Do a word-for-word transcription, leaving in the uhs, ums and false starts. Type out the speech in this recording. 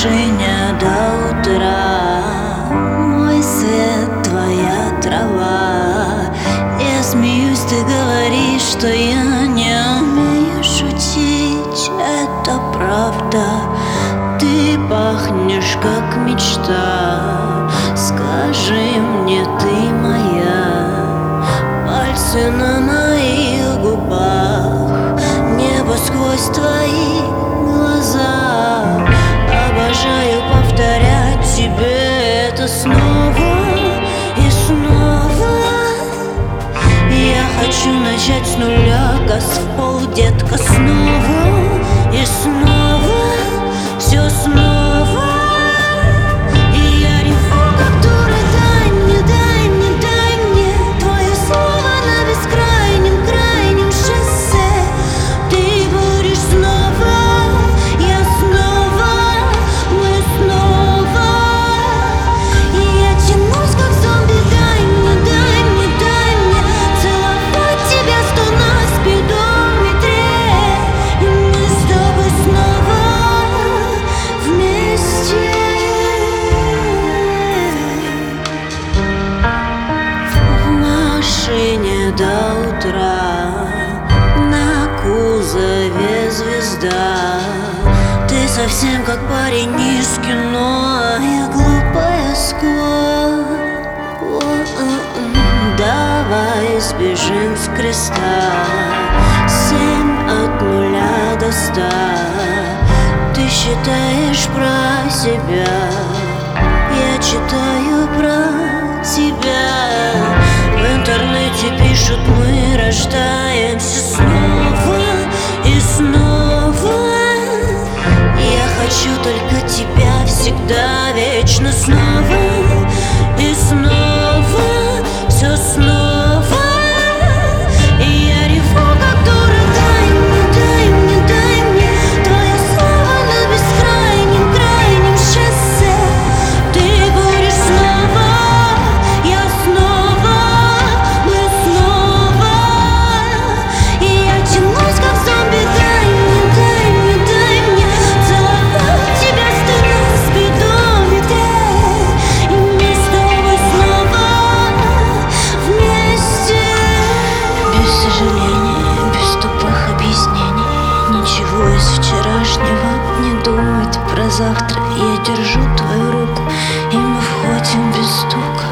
машине до утра. Мой свет, твоя трава. Я смеюсь, ты говоришь, что я не умею шутить. Это правда. Ты пахнешь, как мечта. Скажи мне, ты моя. Пальцы на моих губах, небо сквозь твои глаза. Обожаю повторять тебе это снова и снова. Я хочу начать с нуля, газ в пол, детка, снова и снова. Все снова. И я реву, как дура. Дай мне, дай мне, дай мне твое слово на бескрайнем, крайнем шоссе. Ты будешь снова, я снова, мы снова. И я тянусь, как зомби. Дай мне, дай мне, дай мне целовать тебя сто на спидометре. И мы с тобой снова вместе. В машине до утра, на кузове звезда. Ты совсем как парень из кино, а я глупая сква. Давай сбежим с креста. Семь от нуля до ста. Ты считаешь про себя, я читаю про тебя. В интернете пишут, мы рождаемся снова и снова. Я хочу только тебя всегда, вечно, снова и снова. Все снова. И я реву, как дура. Дай мне, дай мне, дай мне твое слово на бескрайнем, крайнем шоссе. Ты будешь снова, я снова, мы снова. И я тянусь, как зомби. Дай мне, дай мне, дай мне целовать тебя сто на спидометре. И мы с тобой снова вместе. Без сожалений, без тупых объяснений, ничего из вчерашнего не думать про завтра. Я держу твою руку, и мы входим без стука.